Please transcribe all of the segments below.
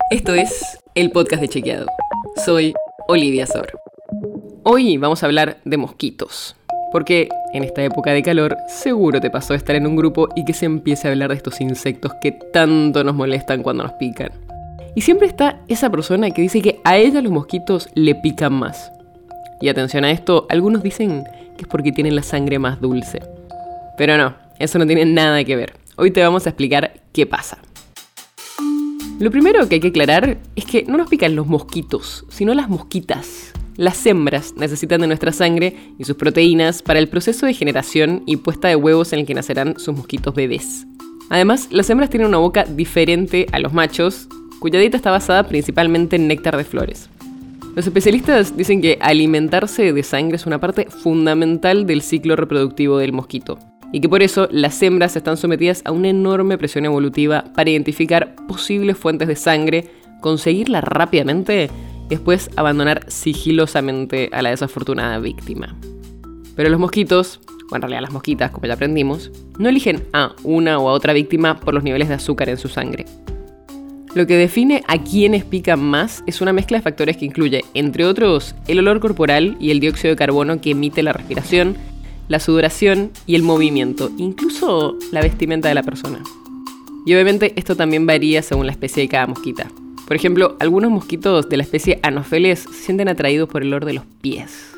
Esto es el podcast de Chequeado. Soy Olivia Sor. Hoy vamos a hablar de mosquitos. Porque en esta época de calor seguro te pasó estar en un grupo y que se empiece a hablar de estos insectos que tanto nos molestan cuando nos pican. Y siempre está esa persona que dice que a ella los mosquitos le pican más. Y atención a esto, algunos dicen que es porque tienen la sangre más dulce. Pero no, eso no tiene nada que ver. Hoy te vamos a explicar qué pasa. Lo primero que hay que aclarar es que no nos pican los mosquitos, sino las mosquitas. Las hembras necesitan de nuestra sangre y sus proteínas para el proceso de generación y puesta de huevos en el que nacerán sus mosquitos bebés. Además, las hembras tienen una boca diferente a los machos, cuya dieta está basada principalmente en néctar de flores. Los especialistas dicen que alimentarse de sangre es una parte fundamental del ciclo reproductivo del mosquito, y que por eso las hembras están sometidas a una enorme presión evolutiva para identificar posibles fuentes de sangre, conseguirla rápidamente y después abandonar sigilosamente a la desafortunada víctima. Pero los mosquitos, o en realidad las mosquitas, como ya aprendimos, no eligen a una o a otra víctima por los niveles de azúcar en su sangre. Lo que define a quiénes pican más es una mezcla de factores que incluye, entre otros, el olor corporal y el dióxido de carbono que emite la respiración, la sudoración y el movimiento, incluso la vestimenta de la persona. Y obviamente esto también varía según la especie de cada mosquita. Por ejemplo, algunos mosquitos de la especie Anopheles se sienten atraídos por el olor de los pies.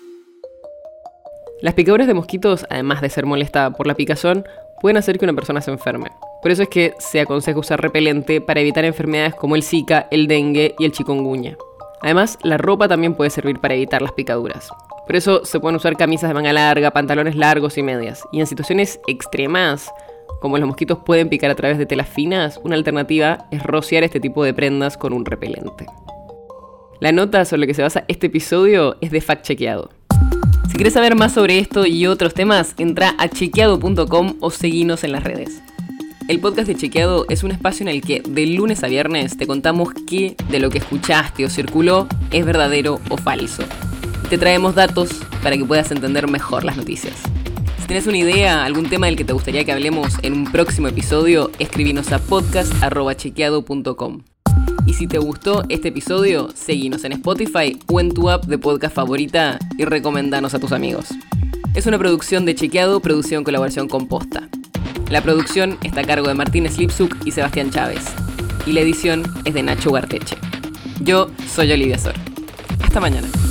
Las picaduras de mosquitos, además de ser molesta por la picazón, pueden hacer que una persona se enferme. Por eso es que se aconseja usar repelente para evitar enfermedades como el Zika, el dengue y el chikungunya. Además, la ropa también puede servir para evitar las picaduras. Por eso se pueden usar camisas de manga larga, pantalones largos y medias. Y en situaciones extremas, como los mosquitos pueden picar a través de telas finas, una alternativa es rociar este tipo de prendas con un repelente. La nota sobre la que se basa este episodio es de Fact Chequeado. Si quieres saber más sobre esto y otros temas, entra a chequeado.com o seguinos en las redes. El podcast de Chequeado es un espacio en el que de lunes a viernes te contamos qué de lo que escuchaste o circuló es verdadero o falso. Te traemos datos para que puedas entender mejor las noticias. Si tienes una idea, algún tema del que te gustaría que hablemos en un próximo episodio, escribinos a podcast@chequeado.com. Y si te gustó este episodio, seguinos en Spotify o en tu app de podcast favorita y recomendanos a tus amigos. Es una producción de Chequeado, producción en colaboración con Posta. La producción está a cargo de Martín Slipsuk y Sebastián Chávez. Y la edición es de Nacho Garteche. Yo soy Olivia Sor. Hasta mañana.